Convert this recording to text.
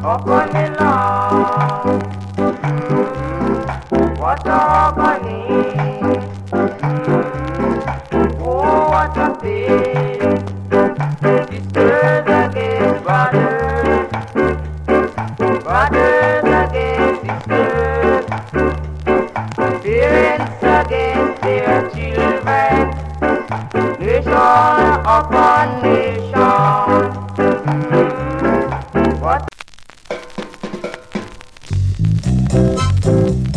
upon the land. What a agony. Oh, what a pain. Sisters against brothers. Brothers against sisters. Parents against their children. Nation upon nation. What